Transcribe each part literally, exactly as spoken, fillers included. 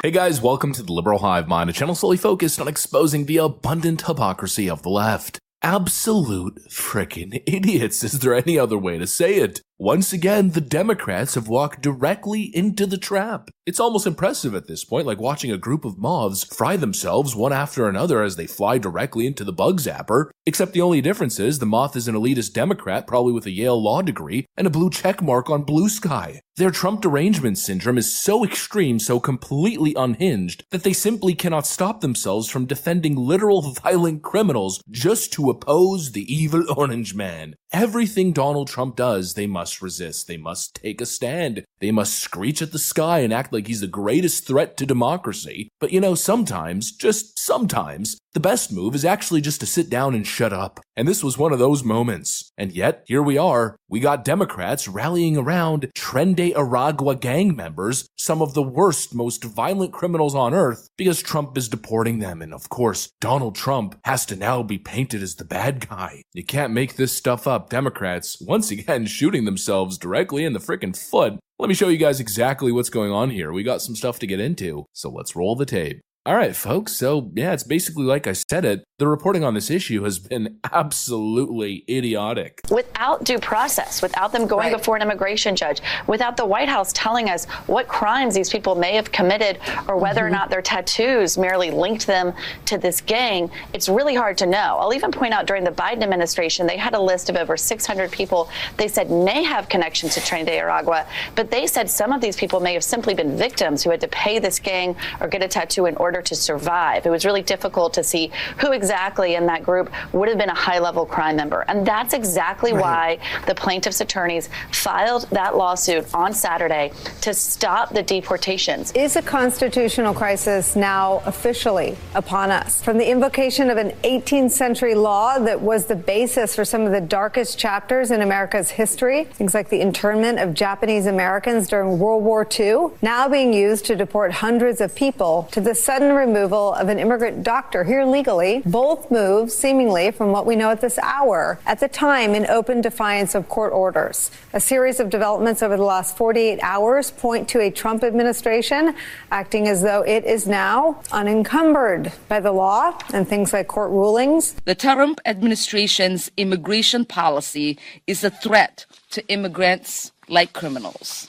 Hey guys, welcome to the Liberal Hive Mind, a channel solely focused on exposing the abundant hypocrisy of the left. Absolute frickin' idiots, is there any other way to say it? Once again, the Democrats have walked directly into the trap. It's almost impressive at this point, like watching a group of moths fry themselves one after another as they fly directly into the bug zapper, except the only difference is the moth is an elitist Democrat, probably with a Yale law degree, and a blue check mark on Blue Sky. Their Trump derangement syndrome is so extreme, so completely unhinged, that they simply cannot stop themselves from defending literal violent criminals just to oppose the evil orange man. Everything Donald Trump does, they must resist. They must take a stand. They must screech at the sky and act like he's the greatest threat to democracy. But you know, sometimes, just sometimes, the best move is actually just to sit down and shut up. And this was one of those moments. And yet, here we are. We got Democrats rallying around Tren de Aragua gang members, some of the worst, most violent criminals on earth, because Trump is deporting them. And of course, Donald Trump has to now be painted as the bad guy. You can't make this stuff up. Democrats, once again, shooting themselves directly in the frickin' foot. Let me show you guys exactly what's going on here. We got some stuff to get into, so let's roll the tape. Alright folks, so yeah, it's basically like I said it. The reporting on this issue has been absolutely idiotic. Without due process, without them going right before an immigration judge, without the White House telling us what crimes these people may have committed or whether mm-hmm. or not their tattoos merely linked them to this gang, it's really hard to know. I'll even point out during the Biden administration, they had a list of over six hundred people they said may have connections to Tren de Aragua, but they said some of these people may have simply been victims who had to pay this gang or get a tattoo in order to survive. It was really difficult to see who exactly in that group would have been a high-level crime member. And that's exactly right. why the plaintiffs' attorneys filed that lawsuit on Saturday to stop the deportations. Is a constitutional crisis now officially upon us? From the invocation of an eighteenth century law that was the basis for some of the darkest chapters in America's history, things like the internment of Japanese Americans during World War Two, now being used to deport hundreds of people, to the sudden removal of an immigrant doctor here legally, both moves seemingly from what we know at this hour, at the time in open defiance of court orders. A series of developments over the last forty-eight hours point to a Trump administration acting as though it is now unencumbered by the law and things like court rulings. The Trump administration's immigration policy is a threat to immigrants like criminals.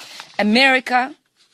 America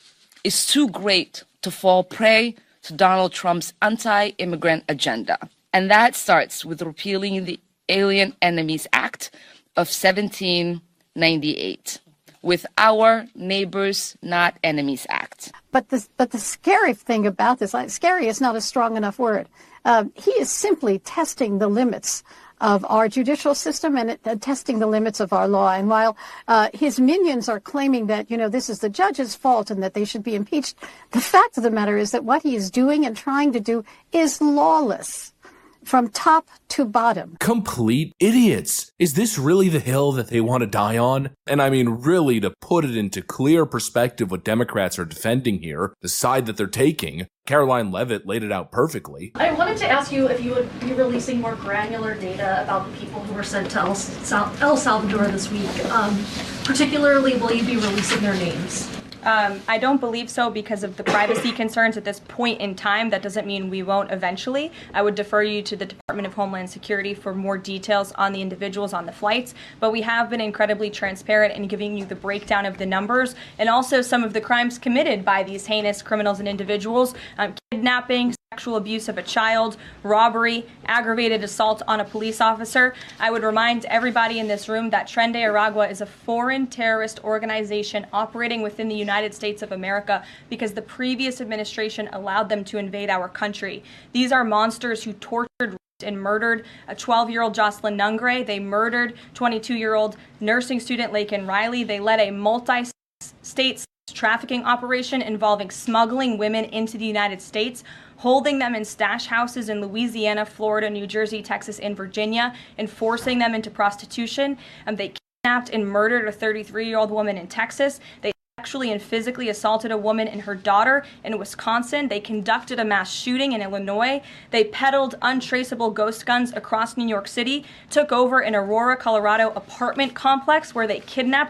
is too great to fall prey to Donald Trump's anti-immigrant agenda. And that starts with repealing the Alien Enemies Act of seventeen ninety-eight, with Our Neighbors Not Enemies Act. But the, but the scary thing about this, like, scary is not a strong enough word. Uh, he is simply testing the limits of our judicial system and uh, testing the limits of our law. And while uh, his minions are claiming that, you know, this is the judge's fault and that they should be impeached, the fact of the matter is that what he is doing and trying to do is lawless from top to bottom. Complete idiots. Is this really the hill that they want to die on? And I mean, really, to put it into clear perspective what Democrats are defending here, the side that they're taking, Caroline Leavitt laid it out perfectly. I wanted to ask you if you would be releasing more granular data about the people who were sent to El, Sal- El Salvador this week. Um, particularly, will you be releasing their names? Um, I don't believe so because of the privacy concerns at this point in time. That doesn't mean we won't eventually. I would defer you to the Department of Homeland Security for more details on the individuals on the flights. But we have been incredibly transparent in giving you the breakdown of the numbers and also some of the crimes committed by these heinous criminals and individuals. Um, kidnapping, sexual abuse of a child, robbery, aggravated assault on a police officer. I would remind everybody in this room that Tren de Aragua is a foreign terrorist organization operating within the United States of America because the previous administration allowed them to invade our country. These are monsters who tortured, raped, and murdered a twelve-year-old Jocelyn Nungre. They murdered twenty-two-year-old nursing student Laken Riley. They led a multi-state trafficking operation involving smuggling women into the United States, holding them in stash houses in Louisiana, Florida, New Jersey, Texas, and Virginia, and forcing them into prostitution. Um, they kidnapped and murdered a thirty-three-year-old woman in Texas. They sexually and physically assaulted a woman and her daughter in Wisconsin. They conducted a mass shooting in Illinois. They peddled untraceable ghost guns across New York City, took over an Aurora, Colorado apartment complex where they kidnapped and tortured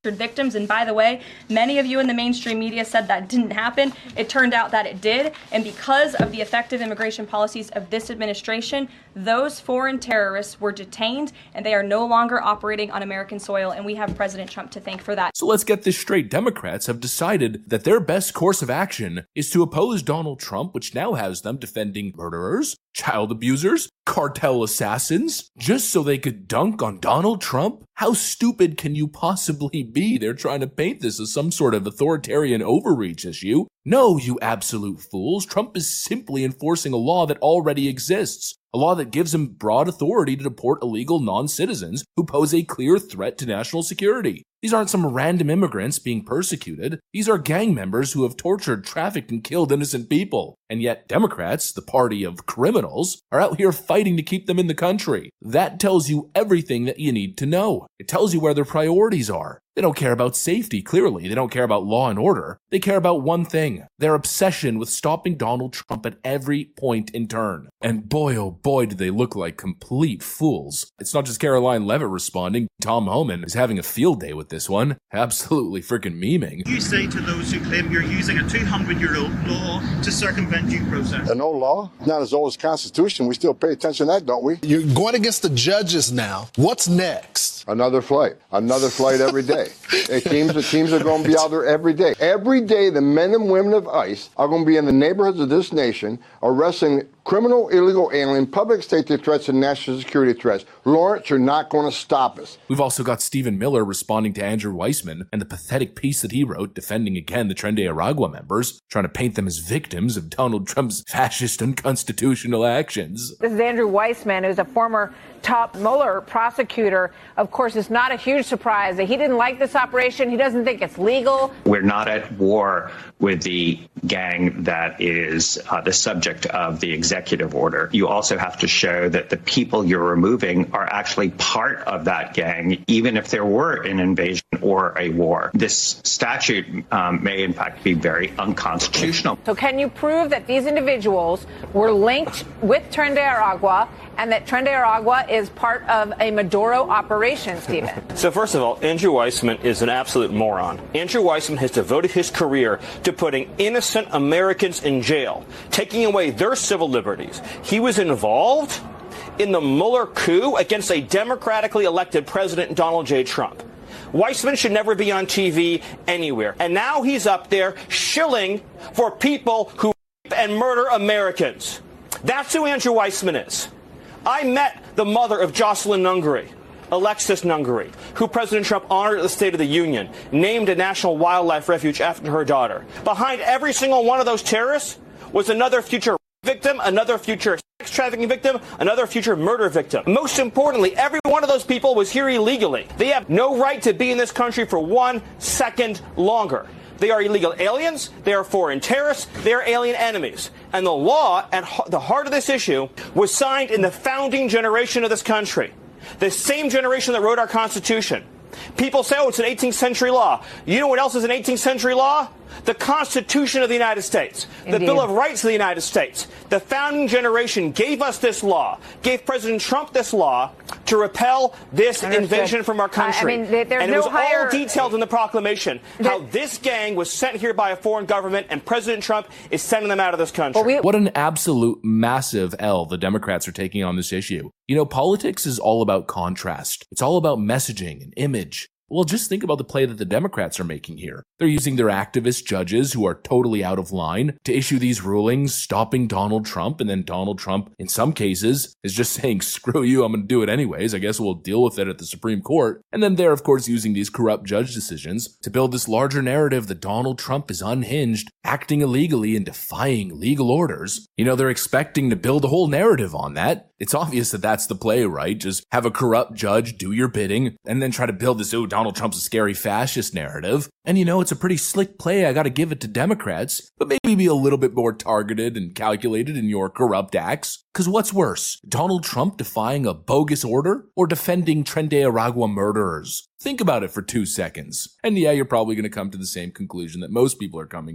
victims. And by the way, many of you in the mainstream media said that didn't happen. It turned out that it did. And because of the effective immigration policies of this administration, those foreign terrorists were detained and they are no longer operating on American soil. And we have President Trump to thank for that. So let's get this straight. Democrats have decided that their best course of action is to oppose Donald Trump, which now has them defending murderers, child abusers, cartel assassins, just so they could dunk on Donald Trump? How stupid can you possibly be? They're trying to paint this as some sort of authoritarian overreach issue. No, you absolute fools. Trump is simply enforcing a law that already exists. A law that gives him broad authority to deport illegal non-citizens who pose a clear threat to national security. These aren't some random immigrants being persecuted. These are gang members who have tortured, trafficked, and killed innocent people. And yet Democrats, the party of criminals, are out here fighting to keep them in the country. That tells you everything that you need to know. It tells you where their priorities are. They don't care about safety, clearly. They don't care about law and order. They care about one thing: their obsession with stopping Donald Trump at every point in turn. And boy, oh boy, do they look like complete fools. It's not just Caroline Leavitt responding. Tom Homan is having a field day with this one. Absolutely freaking memeing. You say to those who claim you're using a two hundred year old law to circumvent due process. An old law? Not as old as the Constitution. We still pay attention to that, don't we? You're going against the judges now. What's next? Another flight. Another flight every day. The teams, the teams are going to be out there every day. Every day, the men and women of ICE are going to be in the neighborhoods of this nation arresting criminal, illegal alien, public safety threats, and national security threats. Lawrence, you're not going to stop us. We've also got Stephen Miller responding to Andrew Weissman and the pathetic piece that he wrote defending again the Tren de Aragua members, trying to paint them as victims of Donald Trump's fascist, unconstitutional actions. This is Andrew Weissman, who's a former top Mueller prosecutor. Of course, it's not a huge surprise that he didn't like this operation. He doesn't think it's legal. We're not at war with the gang that is uh, the subject of the executive order. You also have to show that the people you're removing are actually part of that gang, even if there were an invasion or a war. This statute um, may, in fact, be very unconstitutional. So can you prove that these individuals were linked with Tren de Aragua and that Tren de Aragua is part of a Maduro operation, Stephen? So first of all, Andrew Weissman is an absolute moron. Andrew Weissman has devoted his career to putting innocent Americans in jail, taking away their civil liberties. He was involved in the Mueller coup against a democratically elected President Donald J. Trump. Weissman should never be on T V anywhere. And now he's up there shilling for people who rape and murder Americans. That's who Andrew Weissman is. I met the mother of Jocelyn Nungary, Alexis Nungary, who President Trump honored at the State of the Union, named a national wildlife refuge after her daughter. Behind every single one of those terrorists was another future victim, another future sex trafficking victim, another future murder victim. Most importantly, every one of those people was here illegally. They have no right to be in this country for one second longer. They are illegal aliens, they are foreign terrorists, they are alien enemies. And the law at the heart of this issue was signed in the founding generation of this country, the same generation that wrote our Constitution. People say, oh, it's an eighteenth century law. You know what else is an eighteenth century law? The Constitution of the United States, Indeed. The Bill of Rights of the United States. The founding generation gave us this law, gave President Trump this law to repel this Understood. invasion from our country. Uh, I mean, there's and it no was higher... all detailed in the proclamation, how this gang was sent here by a foreign government and President Trump is sending them out of this country. We... What an absolute massive L the Democrats are taking on this issue. You know, politics is all about contrast. It's all about messaging and image. Well, just think about the play that the Democrats are making here. They're using their activist judges who are totally out of line to issue these rulings stopping Donald Trump, and then Donald Trump, in some cases, is just saying, screw you, I'm going to do it anyways. I guess we'll deal with it at the Supreme Court. And then they're, of course, using these corrupt judge decisions to build this larger narrative that Donald Trump is unhinged, acting illegally, and defying legal orders. You know, they're expecting to build a whole narrative on that. It's obvious that that's the play, right? Just have a corrupt judge do your bidding and then try to build this, oh, Donald Trump's a scary fascist narrative. And you know, it's a pretty slick play. I got to give it to Democrats, but maybe be a little bit more targeted and calculated in your corrupt acts. Because what's worse, Donald Trump defying a bogus order or defending Tren de Aragua murderers? Think about it for two seconds. And yeah, you're probably going to come to the same conclusion that most people are coming to.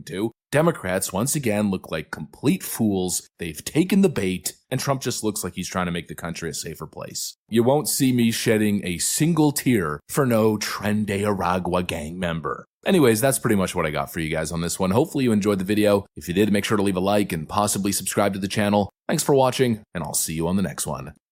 Democrats once again look like complete fools. They've taken the bait, and Trump just looks like he's trying to make the country a safer place. You won't see me shedding a single tear for no Tren de Aragua gang member. Anyways, that's pretty much what I got for you guys on this one. Hopefully you enjoyed the video. If you did, make sure to leave a like and possibly subscribe to the channel. Thanks for watching, and I'll see you on the next one.